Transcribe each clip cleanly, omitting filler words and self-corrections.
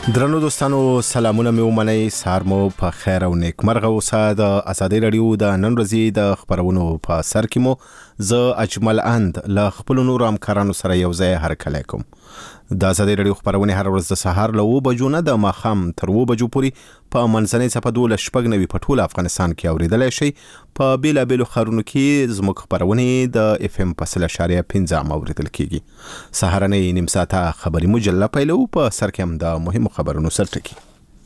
درنو دوستانو سلامونه مې ومنئ، سهار مو په خیر او نیکمرغه اوسه. د ازادي رادیو د نن ورځې د خبرونو په سر کې مو زه اجمل اند له خپل نورو همکارانو سره یو ځای هرکلی کوم. د ازادي رادیو خبرونه هر ورځ د سهار له 9 بجو نه د ماښام تر 2 بجو پورې په منځنۍ څپه 12 په ټول افغانستان کې اوریدلای شي. په بیلابیلو ښارونو کې زموږ خبرونه د اف ام په 0.15 اوریدل کیږي. سهارنۍ نیم ساعته خبري مجله پیلو، په سر کې هم د مهمو خبرونو سرټکی.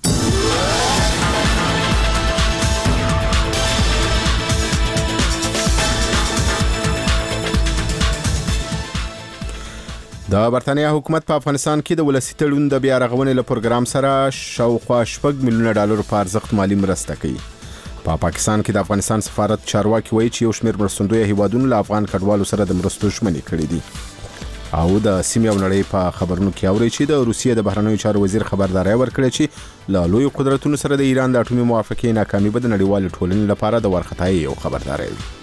د برتانیا حکومت په افغانستان کې د ولسی تړون د بیا رغونې له پروګرام سره شاوخوا $6 میلیون په ارزښت مالی مرسته کوي. په پاکستان کې د افغانستان سفارت چارواکي وایي چې یو شمېر مرستندوی هیوادونو له افغان کډوالو سره د مرستو ژمنې کړې دي. او د سیمې او نړۍ په خبرونو کې اوري چې د روسیې د بهرنیو چارو وزیر خبرداري ورکړه چې له لوی قدرتونو سره د ایران د اټومي موافقې ناکامي به د نړیوال ټولنې لپاره د ورختای یو خبرداري وي.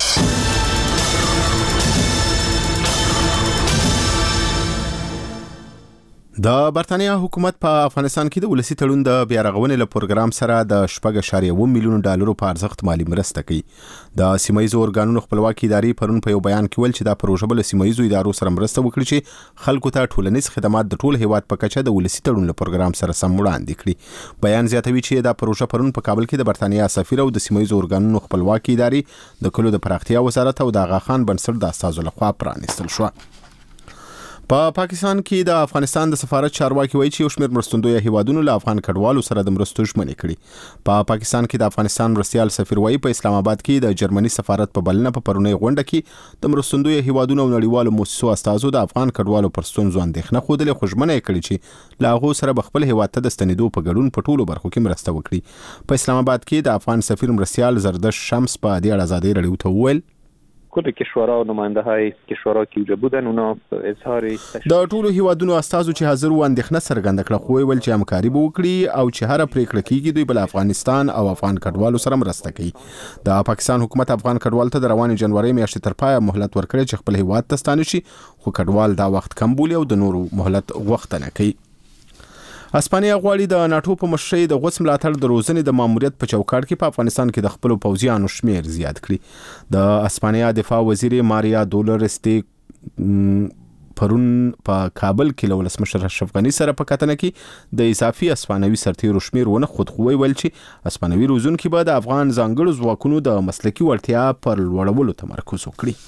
د برتانیا حکومت په افغانستان کې د ولسی تړون د بیا رغونې له پروګرام سره د $6.1 میلیون په ارزښت مالی مرسته کوي. د سیمایي اورګانونو خپلواکي ادارې پرون په یو بیان کې ویل چې دا پروژه بل سیمایي ادارو سره مرسته وکړي چې خلکو ته ټولنیز خدمات د ټول هیواد په کچه د ولسی تړون له پروګرام سره سم وړاندې کړي. بیان زیاتوي چې دا پروژه پرون په کابل کې د برتانیا سفیر او د سیمایي اورګانونو خپلواکي ادارې د کلو د پراختیا وزارت او د آغا خان بنسټ د استازو لخوا پرانیستل شو. په پاکستان کې د افغانستان د سفارت چارواکي وایي چې یو شمېر مرستندوی هیوادونو له افغان کډوالو سره د مرستو ژمنې کړي. په پاکستان کې د افغانستان مرستیال سفیر وایي په اسلام آباد کې د جرمني سفارت په بلنه په پرونی غونډه کې د مرستندوی هیوادونو او نړیوالو مؤسسو استازو د افغان کډوالو پر ستونزو اندېښنه خوده خو ژمنه کړي چې له هغو سره به خپل هیواد ته د ستنېدو په ګډون په ټولو برخو کې مرسته وکړي. په اسلام آباد کې د افغان سفیر مرستیال زردش شمس په دې اړه ازادي رادیو ته وویل کل کشورها و نماینده های کشورها که اونجا بودن اونا اظهار د ټولو هیوادونو استازو چې حاضر و اندېښنه څرګنده کړه، خو ویل چې همکاري به وکړي او چې هر پریکړه کیږي دوی بل افغانستان او افغان کډوالو سره مرسته کوي. د پاکستان حکومت افغان کډوالو ته د روانې جنوري میاشتې تر پایه مهلت ورکړي چې خپل هیواد ته ستانه شي، خو کډوال دا وخت کم بولي او د نورو مهلت غوښتنه کوي. اسپانیا غواړي د ناتو په مشرۍ د غوڅ ملاتړ د روزنې د ماموریت په چوکاټ کې په افغانستان کې د خپل پوځیانو شمیر زیات کړي. د اسپانیا دفاع وزیر ماریا دولرس پرون په کابل کې له ولسمشر اشرف غني سره په کتنه کې د اضافي اسپانوي سرتیرو شمیر ونه خود خو ویل چې اسپانوي روزونکي به د افغان ځانګړو ځواکونو د مسلکي وړتیا پر لوړولو تمرکز وکړي.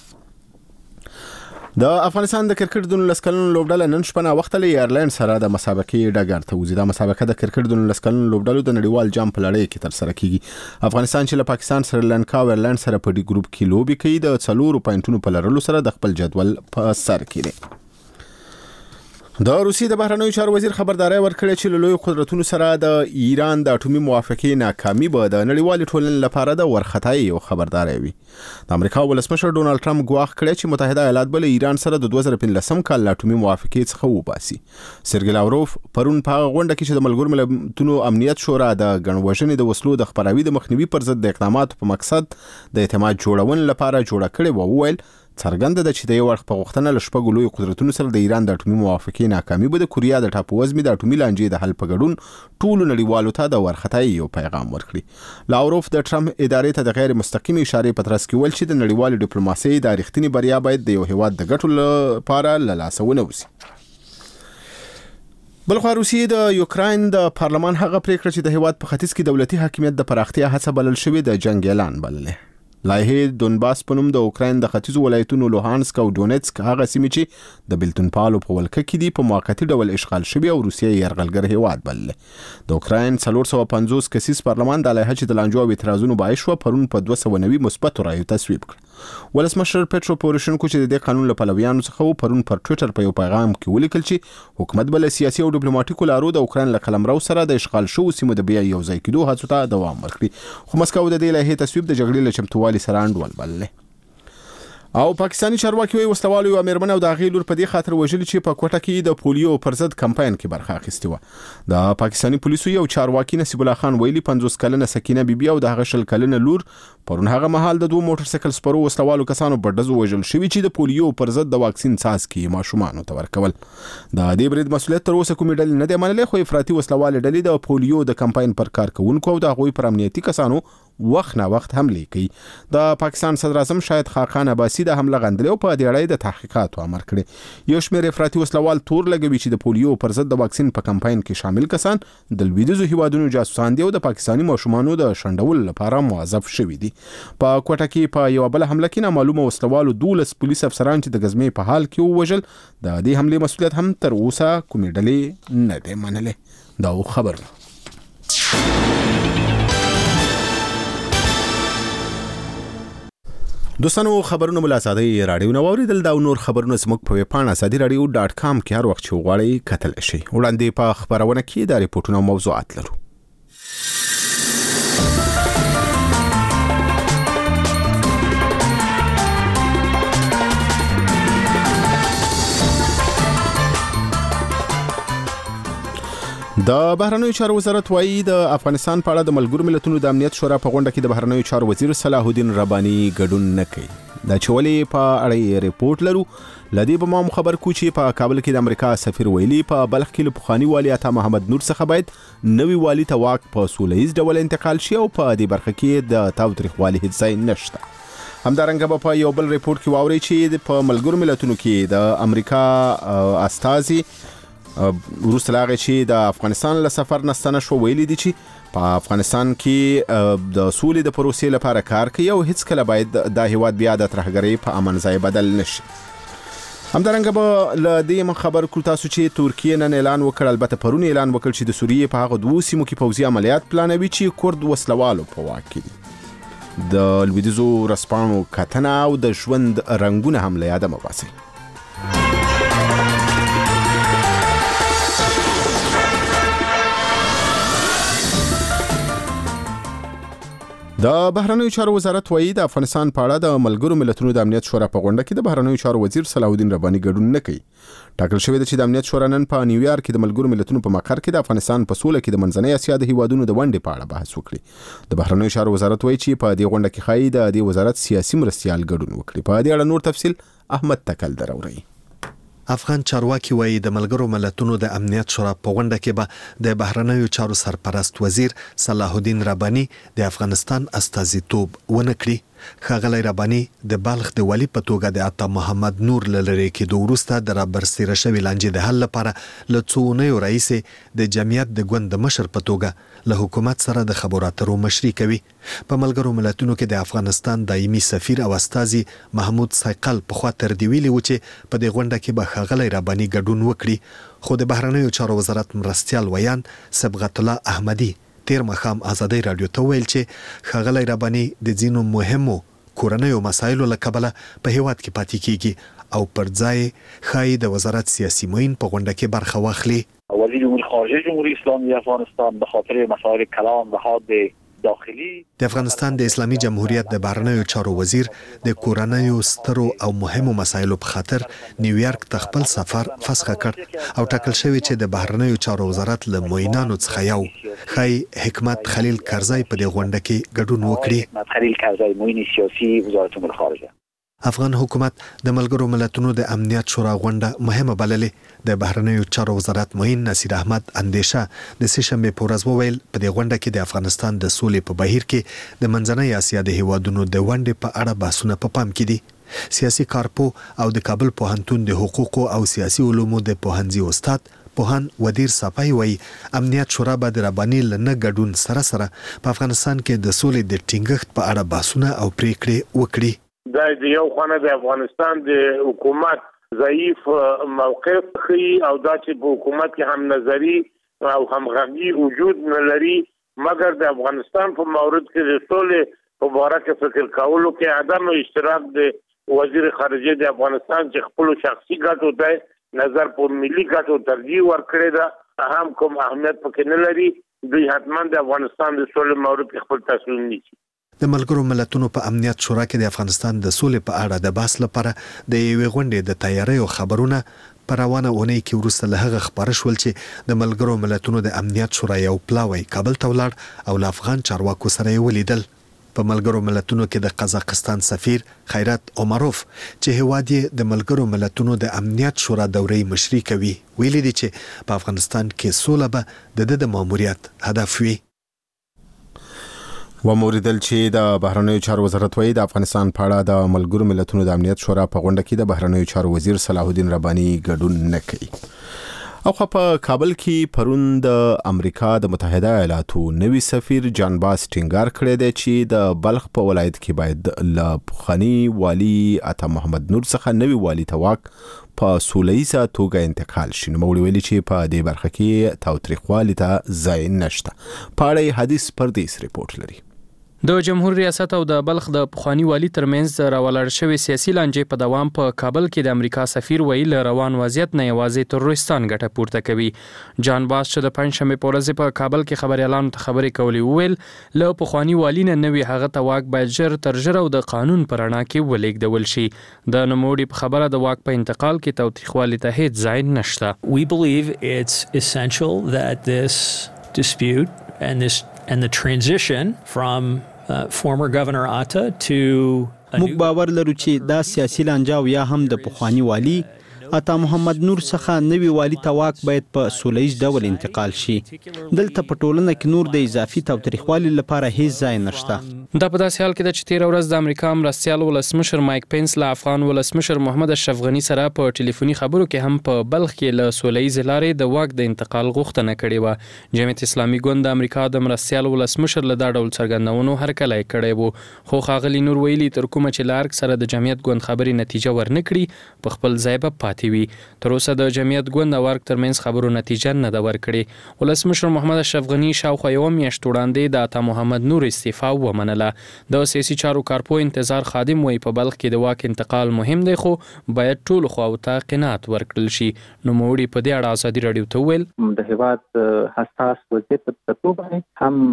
د افغانستان د کرکټ د 19 کلنو لوبډله نن شپه وخت له ایرلند سره د مسابقې ډګر ته وځي. د مسابقه د کرکټ د 19 کلنو لوبډلو د نړیوال جام په لړۍ کې تر سره کیږي. افغانستان چې له پاکستان، سریلانکا او ایرلند سره په ډي ګروپ کې لوبي کوي د 4 پوینټونو په لرلو سره د خپل جدول په سر کې دی. د روسیې د بهرنیو چارو وزیر خبرداري ورکړه چې له لوی قدرتونو سره د ایران د اټومي موافقې ناکامي به د نړیوال ټولنې لپاره د ورختای یو خبرداري وي. د امریکا ولسمشر ډونالد ټرمپ ګواښ کړی چې متحده ایالات به له ایران سره د 2015 کال اټومي موافقې څخه وباسي. سرګی لاوروف پرون په غونډه کې چې د ملګرو ملتونو امنیت شورا د ګڼوژنې د وسلو د خپراوي د مخنیوي پر ضد د اقداماتو په مقصد د اعتماد جوړون لپاره جوړه کړې و، وویل څرګنده ده چې د یو اړخ په غوښتنه له شپږو لوی قدرتونو سره د ایران د اټومي موافقې ناکامي به د کوریا د ټاپووزمې د اټومي لانجې د حل په ګډون ټولو نړیوالو ته د ورختای یو پیغام ورکړي. لاوروف د ټرمپ ادارې ته د غیر مستقیم اشارې په ترڅ کې ویل چې د نړیوال ډیپلوماسۍ د رښتینی بریا باید د یو هیواد د ګټو لپاره له لاسه ونوځي. بلخوا روسیې د یوکراین د پارلمان هغه پریکړه چې د هیواد په ختیځ کې دولتي حاکمیت د پراختیا هڅه بلل شوې د جنگ اعلان بللې. لایحې دونباس په نوم د اوکراین د ختیځو ولایتونو لوهانسک او ډونیتسک هغه سیمې چې د بیلتون پالو په ولکه کې دي په موقتی ډول اشغال شوي او روسیې یرغلګر هیواد بللې. د اوکراین 450 کسیز پارلمان د لایحې چې د لانجو او اعتراضونو باعث شو پرون په 290 مثبت رایو تصویب کړ. ولسمشر پیټرو پوروشنکو چې د قانون له پلویانو څخه پرون پر ټوئیټر په یو پیغام کې ولیکل چې حکومت بل سیاسي او ډیپلوماټیکو لارو د اوکراین له قلمرو سره د اشغال شوو سیمو د بیا یو ځای کېدو هڅو ته دوام ورکړي، خو مسکو د دې لایحې تصویب د جګړې له چمتووالي سره انډول بللې. او پاکستانی چارواکي وایي وسلوالو یو امرمن او د هغې لور په دې خاطر وژلي چې په کوټه کې د پولیو پر ضد کمپاین کې برخه اخیستې وه. د پاکستانی پولیسو یو چارواکي نصیب الله خان ویلي 50 کلنه سکینه بیبي او د هغه 20 کلنه لور پرون هغه مهال د دوه موټر سایکل سپرو وسلوالو کسانو په ډزو وژل شوي چې د پولیو پر ضد د واکسین څاڅکي ماشومانو ته ورکول. د دې برید مسؤلیت تر اوسه کومې ډلې نه دی منلې، خو افراطي وسلوالې ډلې د پولیو د کمپاین پر کارکونکو او د هغوی پر امنیتي کسانو وخت نه وخت حمله کوي. د پاکستان صدر اعظم شاهد خاقان عباسي د حمله غندلو په دې اړه د تحقیقاتو امر کړی. یو شمېر افراطي وسلوال تور لګوي چې د پولیو پر ضد د واکسین په کمپاین کې شامل کسان د لویدیځو هیوادونو جاسوسان دي او د پاکستانی ماشومانو د شنډول لپاره موظف شوي دي. په کوټه کې په یو بل حمله کې نامعلومه وسلوالو 12 پولیس افسران چې د غزمې په حال کې ووژل. د دې حمله مسؤلیت هم تر اوسه کومې ډلې نه دی منلې. دا خبر دوستانو خبرونه مل آزادۍ رادیو نو اوریدل دا نور خبرونه زموږ په ویب پاڼه azadi.radio.com کې هر وخت چې وغواړئ کتل شئ. وړاندې په خبرونه کې د ریپورتونو موضوعات لرو. د بهرنیو چارو وزارت وایي د افغانستان په اړه د ملګرو ملتونو د امنیت شورا په غونډه کې د بهرنیو چارو وزیر صلاح الدین رباني ګډون نه کوي. دا چولې په اړه ریپورت لرو. لدی به ما خبر کو چې په کابل کې د امریکا سفیر ویلي په بلخ کې لپخانی والی عطا محمد نور څخه باید نوی والی ته واک په سولهییز ډول انتقال شي او په دې برخه کې د تاوتریخوالي هیڅ ځای نشته. همدارنګه په یو بل ریپورت کې واوري چې په ملګرو ملتونو کې د امریکا استازي وروسته لاغه چې د افغانستان له سفر نستنه شو ویلي دي چې په افغانستان کې د سولې د پروسې لپاره کار کوي او هیڅ کله باید د هیواد بیا د ترهګرۍ په امن ځای بدل نشي. همدارنګه به له دې خبر کول تاسو چې ترکیه نن اعلان وکړ، البته پرون اعلان وکړ چې د سوریې په هغه دوه سیمو کې پوځي عملیات پلانوي چې کورد وسلوالو په واک کې دي. د لویدیځو رسپانو کتنه او د ژوند رنگونه هم له یاده مه باسئ. د بهرنیو چارو وزارت وایي د افغانستان په اړه د ملګرو ملتونو د امنیت شورا په غونډه کې د بهرنیو چارو وزیر صلاح الدین رباني ګډون نه کوي. ټاکل شوی دی چې د امنیت شورا نن په نیویارک کې د ملګرو ملتونو په مقر کې د افغانستان په سوله کې د منځنۍ اسیا د هیوادونو د ونډې په اړه بحث وکړي. د بهرنیو چارو وزارت وایي چې په دې غونډه کې ښایي د دې وزارت سیاسي مرستیال ګډون وکړي. په دې اړه نور تفصیل احمد تکل دراوري. افغان چارواکي وایي د ملګرو ملتونو د امنیت شورا په غونډه کې به د بهرنیو چارو سرپرست وزیر صلاح الدین رباني د افغانستان استازیتوب ونه کړي. ښاغلی رباني د بلخ د والی په توګه د عطا محمد نور له لرې کېدو وروسته د رابرسېره شوې لانجې د حل لپاره له څو اونیو راهیسې د جمعیت د ګوند د مشر په توګه له حکومت سره د خبرو اترو مشري کوي. په ملګرو ملتونو کې د افغانستان دایمي سفیر او استازي محمود سایقل پخوا تر دې ویلي و چې په دې غونډه کې به ښاغلی رباني ګډون وکړي، خو د بهرنیو چارو وزارت مرستیال ویان صبغت الله احمدي تیر مخام آزادۍ رادیو ته ویل چې ښاغلی رباني د ځینو مهمو کورنیو مسایلو له کبله په هیواد کې پاتې کیږي او پر ځای ښایي د وزارت سیاسي معین په غونډه کې برخه واخلي. وزیر امور خارجه جمهوری اسلامی افغانستان به خاطر مسائل کلان و حاد داخلي د افغانستان د اسلامي جمهوریت د بهرنیو چارو وزیر د کورنیو سترو او مهمو مسایلو په خاطر نیویارک ته خپل سفر فسخ کړ او ټاکل شوی چې د بهرنیو چارو وزارت له معینانو څخه یو ښایي حکمت خلیل کرزی په دې غونډه کې ګډون وکړي. خلیل کرزی معین سیاسي وزارت امور خارجه. افغان حکومت د ملګرو ملتونو د امنیت شورا غونډه مهمه بللې. د بهرنیو چارو وزارت معین نصیر احمد اندیشه د سه‌شنبې په ورځ وویل په دې غونډه کې د افغانستان د سولې په بهیر کې د منځنۍ اسیا د هیوادونو د ونډې په اړه بحثونه په پام کې دي. سیاسي کارپو او د کابل پوهنتون د حقوقو او سیاسي علومو د پوهنځي استاد پوهان ودیر صفای وایي امنیت شورا به د رباني له نه ګډون سره سره په افغانستان کې د سولې د ټینګښت په اړه بحثونه او پریکړې وکړي. دا د یو خانه د افغانستان د حکومت ضعیف موقف خي او دا چې په حکومت کې هم نظری او همغږي وجود نه لري، مګر د افغانستان په مورد کې د سولې په اړه کې فکر کولو کې عدم اشتراک د وزیر خارجه د افغانستان چې خپل شخصي ګټو ته نظر پر ملي ګټو ترجیح ورکړي دا هم کوم اهمیت پکې نه لري. دوی حتما د افغانستان د سولې مورد کې خپل تصمیم نیسي. د ملګرو ملتونو په امنیت شورا کې د افغانستان د سولې په اړه د بحث لپاره د یوې غونډې د تیاریو خبرونه په روانه اونۍ کې وروسته له هغه خبره شول چې د ملګرو ملتونو د امنیت شورا یو پلاوی کابل ته ولاړ او له افغان چارواکو سره یې ولیدل. په ملګرو ملتونو کې د قزاقستان سفیر خیرات عمروف چې هیواد یې د ملګرو ملتونو د امنیت شورا دورې مشري کوي ویلي دي چې په افغانستان کې سوله به د ماموریت هدف وي. وموریدل چې د بهرنیو چارو وزارت وایي د افغانستان په اړه د ملګرو ملتونو د امنیت شورا په غونډه کې د بهرنیو چارو وزیر صلاح الدین رباني ګډون نه کوي. او په کابل کې پرون د امریکا د متحده ایالاتو نوي سفیر جان باس ټینګار کړی دی چې د بلخ په ولایت کې باید له پخواني والي عطا محمد نور څخه نوي والي ته واک په سولهییزه توګه انتقال شي. نوموړي ویلي چې په دې برخه کې تاوتریخوالي ته ځای نشته. په اړه حدیث پردیس ریپورت لري. د جمهور ریاست او د بلخ د پخوانی والی ترمنځ راولاړ شوی سیاسي لانجې په دوام په کابل کې د امریکا سفیر ویل روان وضعیت نه یوازې تروریستان ګټه پورته کوي. جان باس چې د پنځشنبه په ورځ په کابل کې خبريالانو ته خبرې کولې ویل له پخوانی والی نه نوي هغه ته واک باید ژر تر ژره او د قانون پر رڼا کې ولېږدول شي. د نوموړي په خبره د واک په انتقال کې تاوتریخوالي ته هیڅ ځای نشته. We believe it's essential that this dispute and the transition from former Governor Atta to موږ باور لرو چې دا سیاسي لانجه یا هم د پخوانی والی عطا محمد نور څخه نوي والی ته واک باید په سولهییز ډول انتقال شي. دلته په ټولنه کې نور د اضافي تاوتریخوالي لپاره هیڅ ځای نشته. دا په داسې حال کې ده چې 13 ورځ د امریکا مرستیال ولسمشر مایک پینس له افغان ولسمشر محمد اشرف غنی سره په ټلیفوني خبرو کې هم په بلخ کې له سولهییز لارې د واک د انتقال غوښتنه کړې و. جمعیت اسلامي ګوند د امریکا د مرستیال ولسمشر له دا ډول څرګندونو هرکلی کړی و. خو ښاغلي نور ویلي تر کومه چې لارک سره د جمعیت ګوند خبرې نتیجه ورنکړي په خپل ځای به پاتې وي. تر اوسه د جمعیت ګوند او ورک ترمنځ خبرو نتیجه نه ده ورکړې. ولسمشر محمد اشرف غنی شاوخوا یوه میاشت وړاندې د عطا محمد نور استعفا ومنله. د سیاسي چارو کارپو انتظار خادم وایي په بلخ کې د واک انتقال مهم دی خو باید ټولو خواو ته قناعت ورکړل شي. نوموړي په دې اړه ازادي راډیو ته وویل د هیواد حساس وضعیت په توګه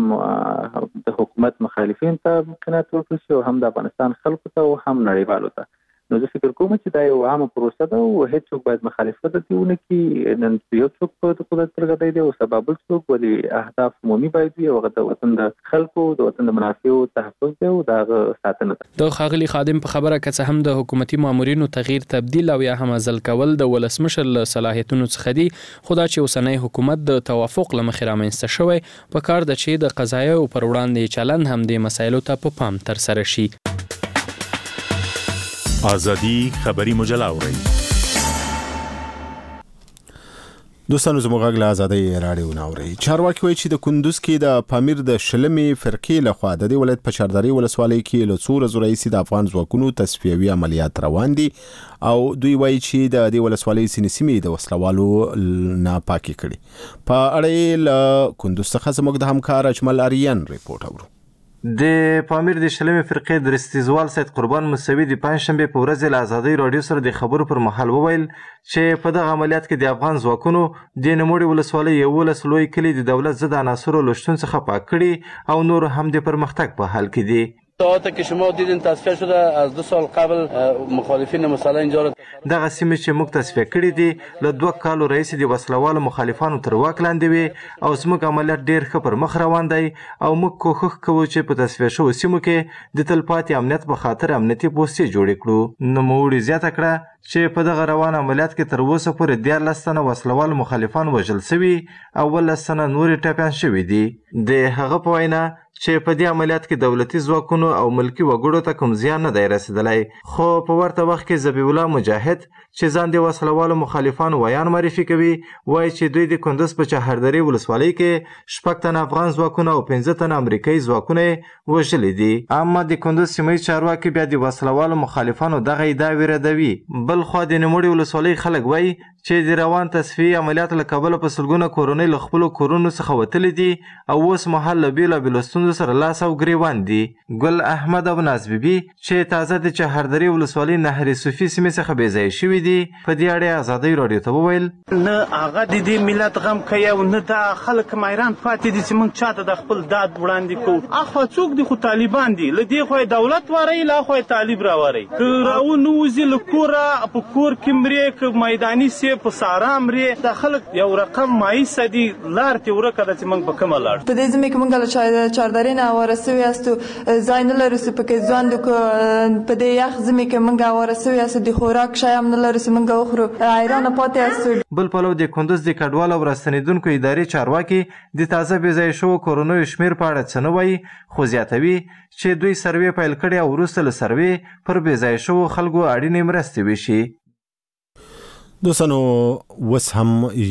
هم د حکومت مخالفین ته قناعت ورکړل شي او هم د افغانستان خلکو ته او هم نړیوالو ته. نو زه فکر کوم چې دا یو عامه پروسه ده او هیڅوک باید مخالفت ونه کړي. نن یو څوک په قدرت ترغدی دی او سبب څوک ولې اهداف عمومي باید وي او د وطن د خلکو د وطن د منافعو تحفظ دی او د ساتنه ده. د ښاغلي خادم په خبره که څه هم د حکومتي مامورینو تغییر تبدیل او یا هم ازل کول د ولسمشر له صلاحیتونو څخه دي خو دا چې اوسنی حکومت د توافق له مخې رامنځته شوی په کار ده چې د قضایاو پر وړاندې چلند هم د مسایلو ته په پام ترسره شي. آزادی خبری مجله اورئ. دوستانو زموږ غږ له ازادۍ راډیو نه اورئ. چارواکي وایي چې د کندوز کې د پامیر د شلمې فرقې لخوا د دې ولایت په چاردرې ولسوالۍ کې له څو ورځو راهیسې د افغان ځواکونو تصفیوي عملیات روان دي او دوی وایي چې د دې ولسوالۍ ځینې سیمې د وسلوالو ناپاکي کړي. په اړه له کندوز څخه زموږ د همکار اجمل اریان ریپورت اورو. د پامیر د شلمې فرقې درستیزوال سید قربان موسوي د پنځشنبه په ورځ له ازادۍ راډیو سره د خبرو پر مهال وویل چې په دغه عملیات کې د افغان ځواکونو د نوموړي ولسوالۍ 11 لوی کلي د دولت ضد عناصرو له شتون څخه پاک کړي او نور هم د پرمختګ په حال کې دي. ساعتی که شما دیدین تصفیه شده از 2 سال قبل مخالفین مسلح اینجا را دغه سیمې چې موږ تصفیه کړي دي له 2 کالو راهیسې د وسلوالو مخالفانو تر واک لاندې وي او زموږ عملیات ډېر ښه پر مخ روان دی او موږ کوښښ کوو چې په تصفیه شوو سیمو کې د تلپاتې امنیت په خاطر امنیتي پوستې جوړې کړو. نوموړي زیاته کړه چې په دغه روان عملیات کې تر اوسه پورې 14 تنه وسلوال مخالفان وژل شوي او 18 تنه نورې ټپیان شوي دي. د هغه په وینا چې په دې عملیات کې دولتي ځواکونو او ملکی وګړو ته کوم زیان نه دی رسیدلی خو په ورته وخت کې ذبیح الله مجاهد چې ځان د وسلوالو مخالفانو ویان معرفي کوي وایي چې دوی د کندوز په چهردرې ولسوالۍ کې 6 تنه افغان ځواکونه او 15 تنه امریکایي ځواکونه وژلي دي. اما د کندوز سیمه چارواکي بیا د وسلوالو مخالفانو دغه ادعا ردوي. بل خو د نوموړي ولسوالۍ خلک وایي چې د روان تصفیې عملیاتو له کبله په سلګونه کورنۍ له خپلو کورونو څخه وتلي دي او اوس مهال له بېلابېلو ستونزو سره لاس او ګریوان دي. ګل احمد او ناز بیبي چې تازه د چهردرې ولسوالۍ نهر صوفي سیمې څخه بېځایه شوي دي په دې اړه ازادۍ راډیو ته وویل نه هغه د دې ملت غم کوي او نه دا خلک مایران پاتې دي چې موږ چاته د خپل داد وړاندې کوو. اخوا څوک دي خو طالبان دي له دې خوا دولت واري له خوا طالب راوړي که راونوځي له کوره په کور کې مرې که میداني سي په سارا مرې د خلک یو رقم مایسه دي لار ته ورکه ده چې موږ په کومه لاړ په دې ځمې کې موږ له چاردرې نه ورسوي یاستو ځای نه لرو چې پکې ځوان د په دې یخ ځمې کې موږ ورسوي یاستو د خوراک شی هم نه لرو چې موږ وخورو حیرانه پاتې یاستو. بل پلو د کندوز د کډوال او راستنیدونکو ادارې چارواکي د تازه بېځایه شوو کورنیو شمېر په اړه څه نه وایي خو زیاتوي چې دوی سروې پیل کړي او وروسته له سروې پر بېځایه شوو خلکو اړینې مرستې وشي. دوستانو وس هم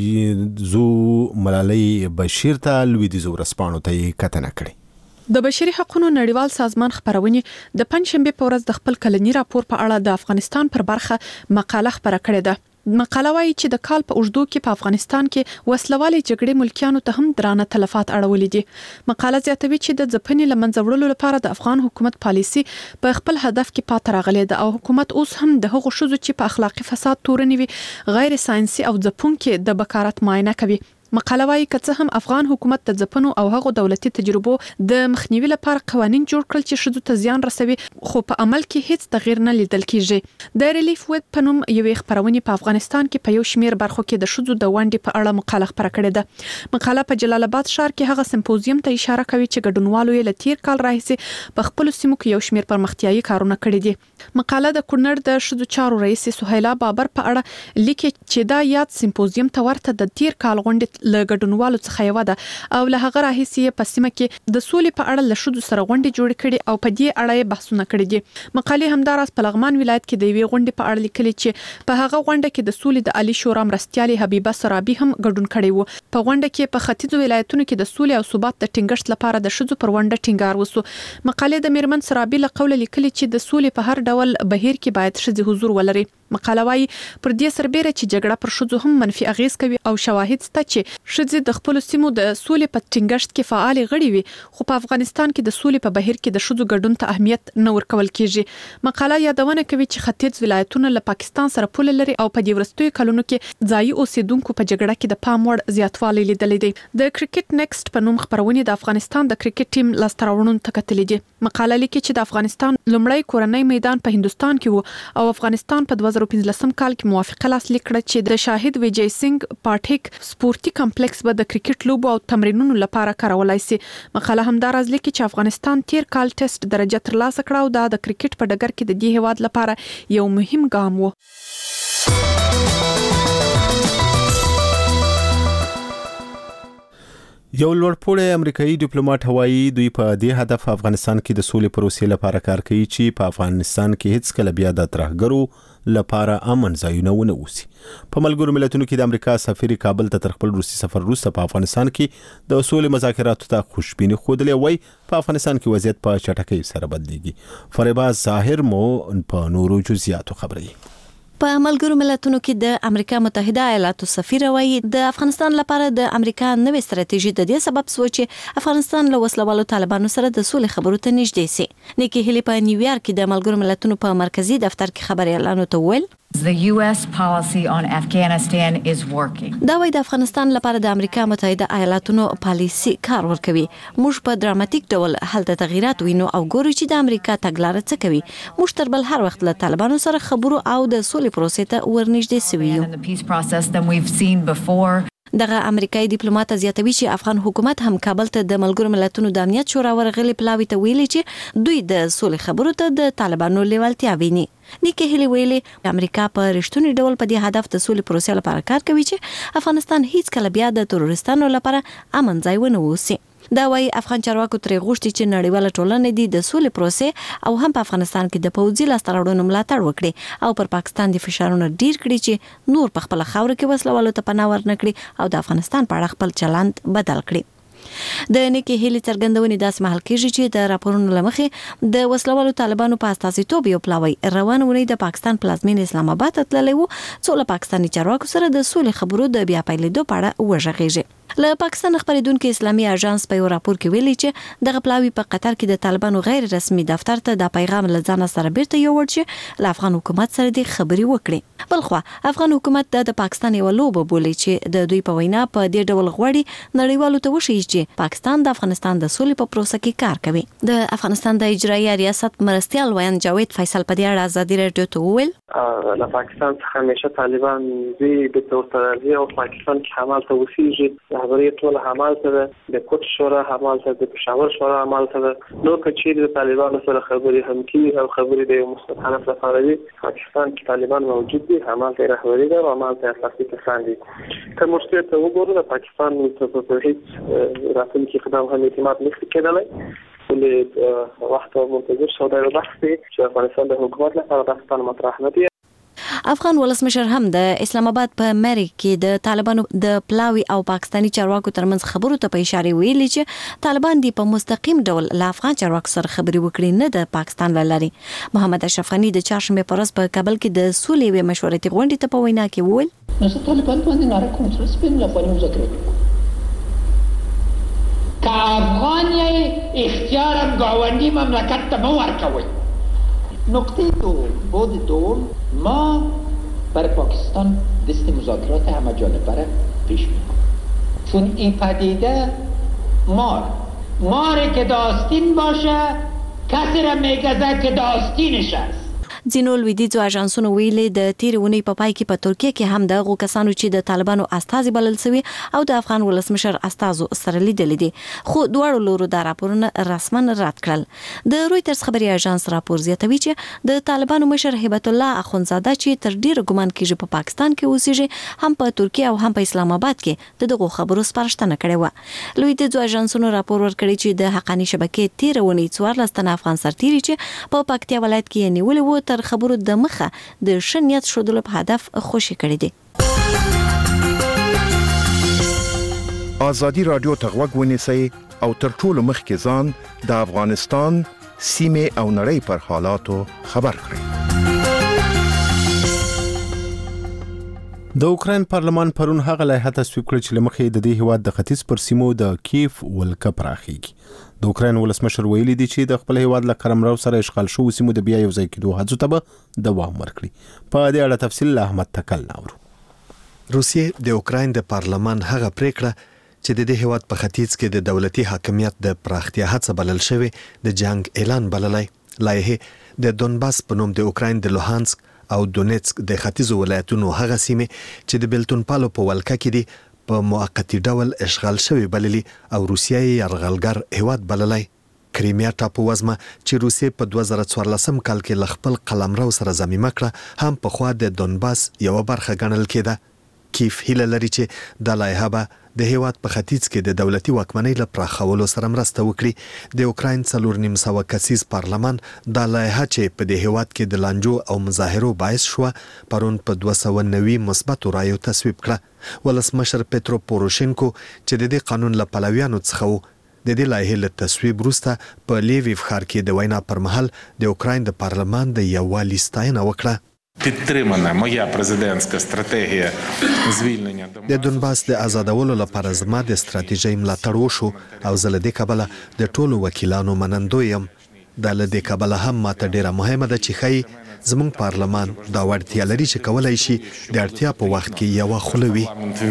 زو ملالۍ بشیر ته لویدیځو ورځپاڼو ته یې کتنه کړې. د بشري حقوقو نړیوال سازمان خبرونه د پنځشنبه په ورځ د خپل کلنی راپور په اړه د افغانستان پر برخه مقاله خبره کړې ده. مقاله وايي چې د کال په اوږدو کې په افغانستان کې وسلوالې جګړې ملکیانو ته هم درانه تلفات اړولې دي. مقاله زیاتوي چې د ځپنې لمنځه وړلو لپاره د افغان حکومت پالیسي په خپل هدف کې پاتې راغلې ده او حکومت اوس هم د هغو ښځو چې په اخلاقي فساد تورنې وي غیر ساينسي او ځپونکي د بکارت معاینه کوي. مقاله وايي که څه هم افغان حکومت د ځپنو او هغو دولتي تجربو د مخنیوي لپاره قوانين جوړ کړل چې ښځو ته زیان رسوي خو په عمل کې هیڅ تغییر نه لیدل کیږي. د ریلیف ویب په نوم یوې خبرونې په افغانستان کې په یو شمیر برخو کې د ښځو د ونډې په اړه مقاله خبره کړې ده. مقاله په جلال آباد ښار کې هغه سمپوزیم ته اشاره کوي چې ګډونوالو یې له تیر کال راهیسې په خپل سیمو کې یو شمیر پرمختیايي کارونه کړي دي. مقاله د کونړ د ښځو چارو رئیس سهیلا بابر په اړه لیکي چې دا یاد سمپوزیم ته ورته د تیر کال غونډې له ګډونوالو څخه یو ده او له هغه راهیسې په سیمه کې د سولې په اړه له ښځو سره غونډې جوړې کړي او په دې اړه یې بحثونه کړي دي. مقالې همداراز په لغمان ولایت کې د یوې غونډې په اړه لیکلي چې په هغه غونډه کې د سولې د عالی شورا مرستیالې حبیبه سرابي هم ګډون کړی وو. په غونډه کې په ختیځو ولایتونو کې د سولې او ثبات د ټینګښت لپاره د ښځو پر ونډه ټینګار وسو. مقالې د میرمن سرابي له قوله لیکلي چې د سولې په هر ډول بهیر کې باید ښځې حضور ولري. مقاله وايي پر دې سربېره چې جګړه پر ښځو هم منفي اغیز کوي او شواهد شته چې ښځې د خپل سیمو د سولې په ټینګښت کې فعال غړي وي خو په افغانستان کې د سولې په بهیر کې د ښځو ګډون ته اهمیت نه ورکول کیږي. مقاله یادونه کوي چې ختیځ ولایتونه له پاکستان سره پوله لري او په دې وروستیو کلونو کې ځایي اوسیدونکو په جګړه کې د پام وړ زیاتوالی لیدل دي. د کرکټ نیکسټ په نوم خبرونه د افغانستان د کرکټ ټیم لاسته راوړنو ته کتلې دي. مقاله لیکي چې د افغانستان لومړی کورنۍ میدان په هندستان کې وو او افغانستان په 2015 کال کې موافقه لاسلیک کړه چې د شاهد ویجی سنگ پاټیک سپورتي کمپلیکس به د کرکټ لوبو او تمرینونو لپاره کارولای شي. مقاله همداراز لیکي چې افغانستان تیر کال ټیسټ درجه ترلاسه کړه او دا د کرکټ په ډګر کې د دې هیواد لپاره یو مهم ګام و. یو لوړپوړی امریکایي ډیپلوماټ وایي دوی په دې هدف افغانستان کې د سولې پروسې لپاره کار کوي چې په افغانستان کې هیڅ کله بیا د ترهګرو لپاره امن ځایونه ونه اوسي. په ملګرو ملتونو کې د امریکا سفیر کابل ته تر خپل روسي سفر وروسته په افغانستان کې د سولې مذاکراتو ته خوشبیني ښودلې وایي په افغانستان کې وضعیت په چټکۍ سره بدلیږي. فریباز ظاهر مو په نورو جزئیاتو خبري. په ملګرو ملتونو کې د امریکا متحده ایالاتو سفیر وایي د افغانستان لپاره د امریکا نوې ستراتیژي د دې سبب شو چې افغانستان له وسلوالو طالبانو سره د سولې خبرو ته نږدې شي. نیکی هیلی په نیویارک کې د ملګرو ملتونو په مرکزی دفتر کې خبري اعلان وکړ. The US policy on Afghanistan is working. دا وایي د افغانستان لپاره د امریکا متحده ایالاتونو پالیسي کار ورکوي. موږ په دراماتیک ډول هلته تغیرات وینو او ګورو چې د امریکا تګلارې څه کوي. موږ تر بل هر وخت له طالبانو سره خبرو او د سولې پروسې ته ورنږدې سوي. دغه امریکایي ډیپلوماټ زیاتوي چې افغان حکومت هم کابل ته د ملګرو ملتونو د امنیت شورا ورغلي پلاوي ته ویلي چې دوی د سولې خبرو ته د طالبانو لیوالتیا ویني. نیکی هیلی ویلي امریکا په رښتونی ډول په دې هدف د سولې پروسې لپاره کار کوي چې افغانستان هیڅ کله بیا د تروریستانو لپاره امن ځای ونه اوسي. دا وایي افغان چارواکو ترې غوښتي چې نړیواله ټولنه د سولې پروسې او هم په افغانستان کې د پوځي لاسته راوړنو ملاتړ وکړي او پر پاکستان د فشارونو ډیر کړي چې نور په خپل خاور کې وسلوالو ته پناه ورنکړي او د افغانستان په اړه خپل چلند بدل کړي. د نیکي هیلي څرګندونې داس محل کېږي چې د راپورونو لمخې د وسلوالو طالبانو په استازیتوب یو پلاوی روان ونی د پاکستان پلازمین اسلام آباد تللی وو څو له پاکستاني چارواکو سره د سولې خبرو د بیا پیلېدو په اړه وژغېږي. له پاکستان خبرېدونکو اسلامي اژانس په یو راپور کې ویلي چې دغه پلاوی په قطر کې د طالبانو غیر رسمي دفتر ته د پیغام له ځان سره بیرته یوړ چې له افغان حکومت سره د خبري وکړي. بلخوا افغان حکومت د پاکستان یو لوبه بولي چې د دوی په وینا په دې ډول غوړي نړیوالو ته وشي چې پاکستان د افغانستان د سولې په پروسه کې کار کوي. د افغانستان د اجرایي ریاست مرستیال ویان جاوید فیصل په دې اړه ازادي رادیو ته وویل له پاکستان څخه همیشه طالبان زی د تورترالي او پاکستان کې حمال ته وسیږي خبرې ټول حمال ته د کوټ شورا حمال ته د پېښور شورا حمال ته نو کچې د طالبانو سره خبرې هم کیږي او خبرې د مستقله لپاره دي. پاکستان کې طالبان موجود دي حمال ته رهبري ده او حمال ته اساسي کسان دي. که مشکل ته وګورو د پاکستان په هیڅ راتلونکي اقدام هم اعتماد نشي کېدلی. ولې وخت منتظر شو دا بحث دی چې افغانستان د حکومت لپاره داستان مطرح نه دی. افغان ولسمشر هم د اسلام آباد په مری کې د طالبانو د پلاوی او پاکستاني چارواکو ترمنځ خبرو ته په اشاره ویلي چې طالبان دی په مستقیم ډول له افغان چارواکو سره خبري وکړي نه د پاکستان لاري. محمد اشرف غنی د چهارشنبه پر ورځ په کابل کې د سولې و مشورتي غونډې ته په وینا کې وویل نو طالبان باندې ناره کنټرول سپین له خپل مذاکره که افغان اختیارا گاوندی مملکت ته مو ورکوي. نقطه بود دوم ما برای پاکستان دست مذاکرات همه جانبه را پیش می‌بریم چون این پدیده ماری که داستین باشه کسی را میگذه که داستینش است. ځینو لویدیځو اژانسونو ویلي د تیرونی په پای کې په ترکیه کې هم دغه کسانو چې د طالبانو استازي بلل شوی او د افغان ولسمشر استازو سره لیدل دي خو دواړو لورو د راپورونه رسما رد کړل. د رويټرز خبري اژانس راپور زیاتوي چې د طالبانو مشر هیبت الله اخونزاده چې تر ډیره ګمان کیږي په پاکستان کې اوسېږي هم په ترکیه او هم په اسلام آباد کې دغه خبرو سپارښتنه کړې و. لویدیځو اژانسونو راپور ورکړی چې د حقانی شبکې تیرونی 14 تن افغان سرتیري چې په پکتیا ولایت کې نیولې و تر خبرو د مخه د شنیت شودلو په هدف خوشی کړی دي. ازادي رادیو ته غوږ ونیسئ او تر ټولو مخکې ځان د افغانستان سیمه او نړۍ پر حالاتو خبر کړئ. د اوکراین پارلمان پرون هغه لایحه تصویب کړه چې لمخې د دې هیواد د ختیځ پر سیمو د کیف ولکه پراخیږي. د اوکراین ولسمشر ویلي دی چې د خپل هیواد له کرمرو سره اشغال شو سیمو د بیا یو ځای کېدو هڅو ته به دوام ورکړي. په دې اړه تفصیل احمد تکل ناورو. روسیې د اوکراین د پارلمان هغه پریکړه چې د دې هیواد په ختیځ کې د دولتي حاکمیت د پراختیا هڅه بلل شوی د جنگ اعلان بللای. لایحه د دونباس په نوم د اوکراین د لوهانسک او دونیتسک د ختیځو ولایتونو هغه سیمه چې د بیلتون پالو په ولکه کې دي په موقتی ډول اشغال شوی بللی او روسیه یې یرغلګر هیواد بللی. کریمیا ټاپو وزمه چې روسیې په 2014 کال کې ل خپل قلمرو سره ضمیمه کړه هم په خوا د دونباس یو برخه ګڼل کېده. کیف هیله لري چې د لایحه به د هیواد په ختیځ کې د دولتي واکمنۍ لپاره پراخولو سره مرسته وکړي. د اوکراین 4.5 کسیز پارلمان د لایحه چې په د هیواد کې د لانجو او مظاهرو باعث شو پرون په 290 مثبت رایو تصویب کړه. ولسمشر پترو پوروشینکو چې د دې قانون له پلویانو څخه د دې لایحې له تصویب وروسته په لیویف ښار کې د وینا پر مهال د اوکراین د پارلمان د یووالي ستاینه وکړه. підтримана моя президентська стратегія звільнення د دونباس د آزادولو لپاره زما د ستراتیژۍ ملاتړ وشو او زه له دې کبله د ټولو وکیلانو منندوی یم. دا له دې کبله هم ماته ډیره مهمه ده چې ښایي زموږ پارلمان دا وړتیا لري چې کولی شي د اړتیا په وخت کې یوه خوله وي.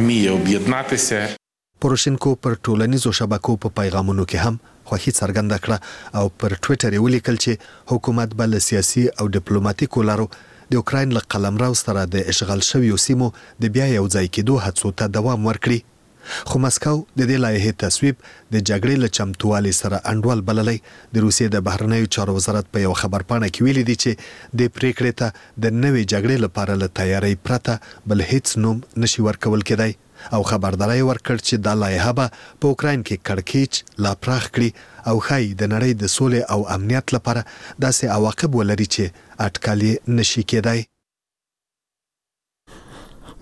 پوروشینکو پر ټولنیزو شبکو په پیغامونو کې هم خوښي څرګنده کړه او پر ټویټر یې ولیکل چې حکومت به له سیاسي او ډیپلوماټیکو لارو د اوکراین له قلمرو سره د اشغال شویو سیمو د بیا یو ځای کېدو هڅو ته دوام ورکړي. خو مسکو د دې لایحې تصویب د جګړې له چمتووالي سره انډول بللی. د روسیې د بهرنیو چارو وزارت په یو خبرپاڼه کې ویلي دي چې د پریکړې ته د نوې جګړې لپاره له تیاری پرته بل هیڅ نوم نشي ورکول کېدی او خبرداري ورکړ چې د لایحه به په اوکراین کې کړکېچ لا پراخ کړي او ښایي د نړۍ د سولې او امنیت لپاره داسې عواقب ولري چې اټکل نشي کېدای.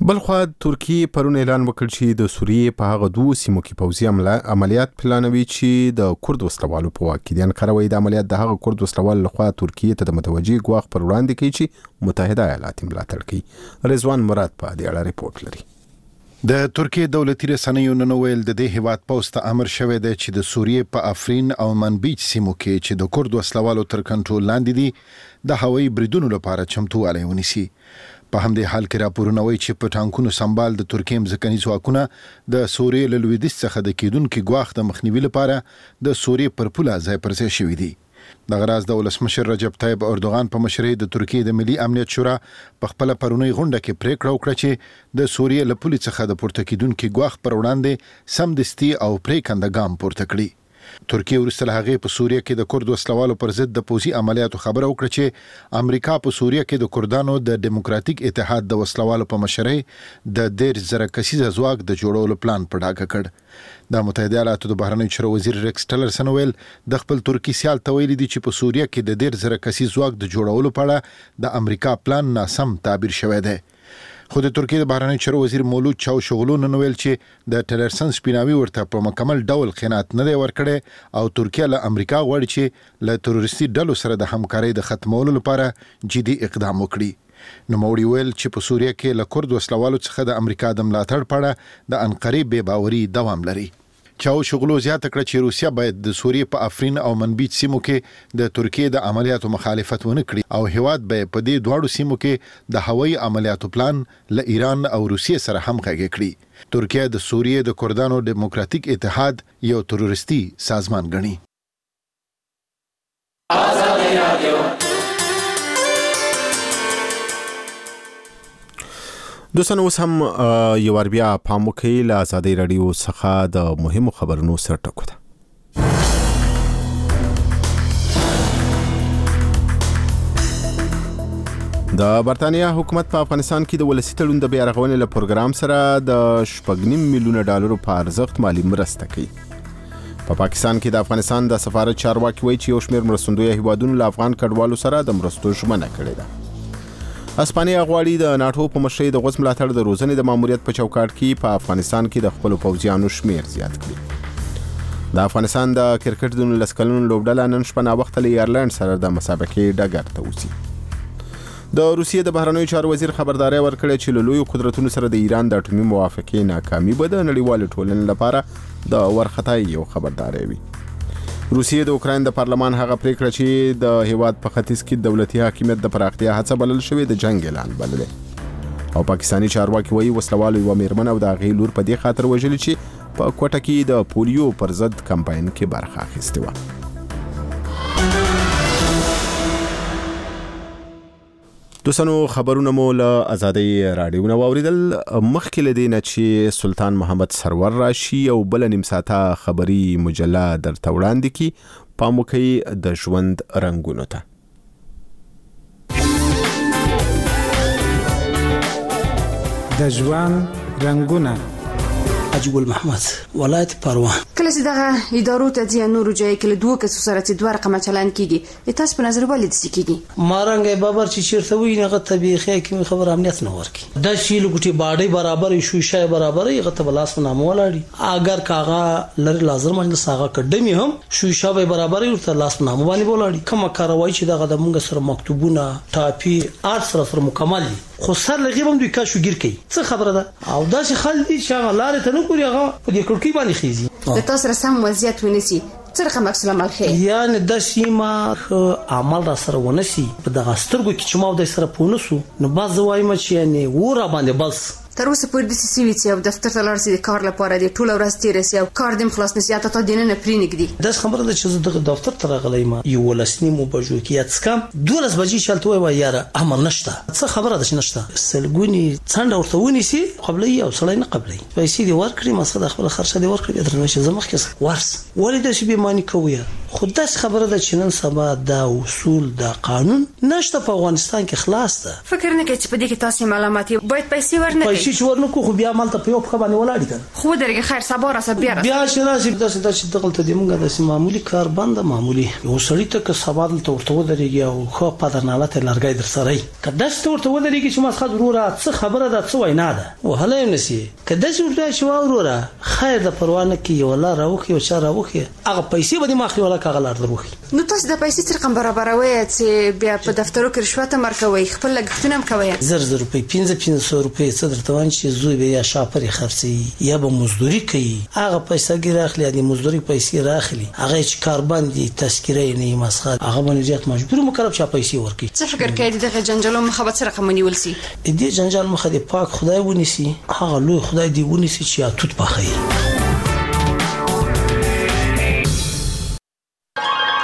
بلخوا ترکیه پرون اعلان وکړ چې د سوریې په هغه دوه سیمو کې پوځي عملیات پلانوي چې د کورد وسلوالو په واک کې دي. انقره وايي د عملیات د هغه کورد وسلوالو لخوا ترکیه ته د متوجي ګواښ پر وړاندې کوي چې متحده ایالات ملاتړ کوي. رضوان مراد په دې اړه ریپورت لري. د ترکیه دولتي رسنیو نن ویل د دې هیواد پوسټ امر شوی دی چې د سوریې په افرین او منبیج سیمو کې چې د کورد وسلوالو تر کنټرول لاندې دي د هوایي بریدونو لپاره چمتووالی ونیسي. په همدې حال کې راپورونه وایي چې په ټانکونو سمبال د ترکیې ځمکني ځواکونه د سوریې له لویدیځ څخه د کېدونکي ګواښ د مخنیوي لپاره د سوریې پر پوله ځای پر ځای شوي دي. دغه راز د ولسمشر رجب طیب اردوغان په مشرۍ د ترکیې د ملي امنیت شورا په خپل پرونی غونډه کې پریکړه وکړه چې د سوریې له پولې څخه د پورته کېدونکي ګواښ پر وړاندې سمدستي او پریکنده ګام پورته کړي. ترکیه وروسته له هغې په سوریه کې د کورد وسلوالو پر ضد د پوځي عملیاتو خبره وکړه چې امریکا په سوریه کې د کردانو د دیموکراتیک اتحاد د وسلوالو په مشرۍ د 10,000 کسیزه ځواک د جوړولو پلان په ډاګه کړ. د متحده ایالاتو د بهرنیو چارو وزیر ریکس ټلرسن ویل د خپل ترکی سیال ته ویلي دي چې په سوریه کې د 10,000 کسیز ځواک د جوړولو په اړه د امریکا پلان ناسم تعبیر شوی دی. خو د ترکیې د بهرنیو چارو وزیر مولود چاوشغلو نن ویل چې د ټلرسن سپیناوي ورته په مکمل ډول خیانت نه دی ورکړی او ترکیه له امریکا غواړي چې له تروریستي ډلو سره د همکارۍ د ختمولو لپاره جدي اقدام وکړي. نوموړي ویل چې په سوریه کې له کورد وسلوالو څخه د امریکا د ملاتړ په اړه د انقرې بې باوري دوام لري. چاوشغلو زیاته کړه چې روسیا باید د سوریې په افرین او منبیج سیمو کې د ترکیې د عملیاتو مخالفت ونه کړي او هیواد به په دې دواړو سیمو کې د هوایي عملیاتو پلان له ایران او روسیې سره همغږي کړي. ترکیه د سوریې د کردانو دیموکراتیک اتحاد یو تروریستي سازمان ګڼي. دوستانو اوس هم یو ور بیا پام وکړئ له ازادۍ راډیو څخه د مهمو خبرونو سر ټکو ته. د برتانیا حکومت په افغانستان کې د ولسی تړون د بیا رغونې له پروګرام سره د 8.5 میلیونه ډالرو په ارزښت مالی مرسته کوي. په پاکستان کې د افغانستان د سفارت چارواکي وایي چې یو شمېر مرستندویه هیوادونو له افغان کډوالو سره د مرستو ژمنه کړې ده. اسپانیا غواړي د ناتو په مشرۍ د غوڅ ملاتړ د روزنې د ماموریت په چوکاټ کې په افغانستان کې د خپل پوځیانو شمیر زیات کړي. د افغانستان د کرکټ د 19 کلنو لوبډله نن شپه ناوخته له ایرلند سره د مسابقې ډګر ته وځي. د روسیې د بهرنیو چارو وزیر خبرداري ورکړه چې له لویو قدرتونو سره د ایران د اټومي موافقې ناکامي به د نړیوال ټولنې لپاره د ورختای یو خبرداري وي. روسیې د اوکراین د پارلمان هغه پریکړه چې د هیواد په ختیځ کې دولتي حاکمیت د پراختیا هڅه بلل شوې د جنگ اعلان بللې او پاکستاني چارواکي وایي وسلوالو یو میرمن او د هغې لور په دې خاطر وژلي چې په کوټه کې د پولیو پر ضد کمپاین کې برخه اخیستې وه. دوستانو خبرونه مو له ازادۍ راډیو نه واوریدل. مخکې له دې نه چې سلطان محمد سرور راشي او بل نیم ساعته خبري مجله درته وړاندې کی پام وکړئ د ژوند رنگونو ته. د ژوند رنگونه عجیب المحمد ولایت پروان کله چې دغه ادارو ته ځي نورو ځای کې له دوه کسو سره چې دوه رقم چلان کیږي تاسو په نظر ولې دسی کیږي مارنګ بابر چې چیرته وي نه طبيعي کې خبر امنیت نه ورکی د شیل ګټي باډي برابر شوشه برابر غته بلاس نامه ولاړي اگر کاغه لر لازم مجلس هغه قدمي هم شوشه به برابر ورته لاس نامه باندې ولاړي کومه کاروای چې دغه د مونږ سره مکتوبونه ټاپي ارت سره مکمل دي خو سر لغیبم دوی کا شو ګیر کوي څه خبره ده او دا چې خل دي چې لارې ته نو کوي هغه په دې کړکۍ باندې خيزي د تاسو سره سم وضعیت ونیسي څه رقم عکس العمل خي یعنی د سیمه عمل را سره ونسی په دغه سترګو کې چې ما د سره پونسو نو باز وایم چې یعنی ور باندې بس تر اوسه پورې د سیوی چې او دفتر ته لاړ سي د کار لپاره دی ټول ورځ تیر سي او کار دیم خلاص نسی اته دینه نه پرینګدي د خبره ده چې د دفتر ته راغلی ما یو ولسنی مو بجو کې اتسکم 12 بجې شلته وای یاره امر نشته څه خبره ده چې نشته سلګونی څنډه ورته ونیسي قبلي او سړی نه قبلي پیسې دی ورکړي مسله خپل خرچه دی ورکړي درنه چې زمخ کې ورس ولې د شی بیمانی کوي خو داس خبره ده چې نن سبا دا اصول دا قانون نشته په افغانستان کې خلاص ده. فکر نه کوي چې په دې کې تاسو معلومات باید پیسې ورنکړئ. پیسې ورنکو خو بیا مالته په یو په باندې ولاړ دي خو درګه خیر سبا راځه بیا چې راځي دا چې دغلته دی موږ د معمولی کار بند معمولی یو سړی ته که سبا دلته ورته ودرېږي او خو په درناله ته لارګای در سره که داسې ورته ودرېږي چې ما څخه وروره څه خبره ده څه وینا ده وهله یې نسی که داسې ورته چې وروره خیر د پروانه کې یو لار راوخي او چا راوخي هغه پیسې به دې ماخلي ولا کاغه لار دروخي. نو تاسو د پیسې څه رقم برابروي چې بیا په دفترو کې رشوت مرکوي خپل لګښتونه هم کوي؟ 1000 روپۍ 1500 روپۍ څه درته وان چې زوی به یا شاپري خرڅي یا به مزدوري کوي هغه پیسې ګراخلي د مزدوري پیسې راخلي هغه چې کار باندې تذکرې نه مسخه هغه باندې زیات مجبور مکلف شي پیسې ورکړي. څه فکر کوي دغه جنجال مخه به څه رقم ونیول سي؟ دې جنجال مخه د پاک خدای ونیسي هغه لوی خدای دی ونیسي چې اتوت پخې.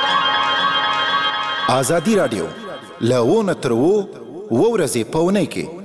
آزادی رادیو له ونه تر ورځې په ونه کې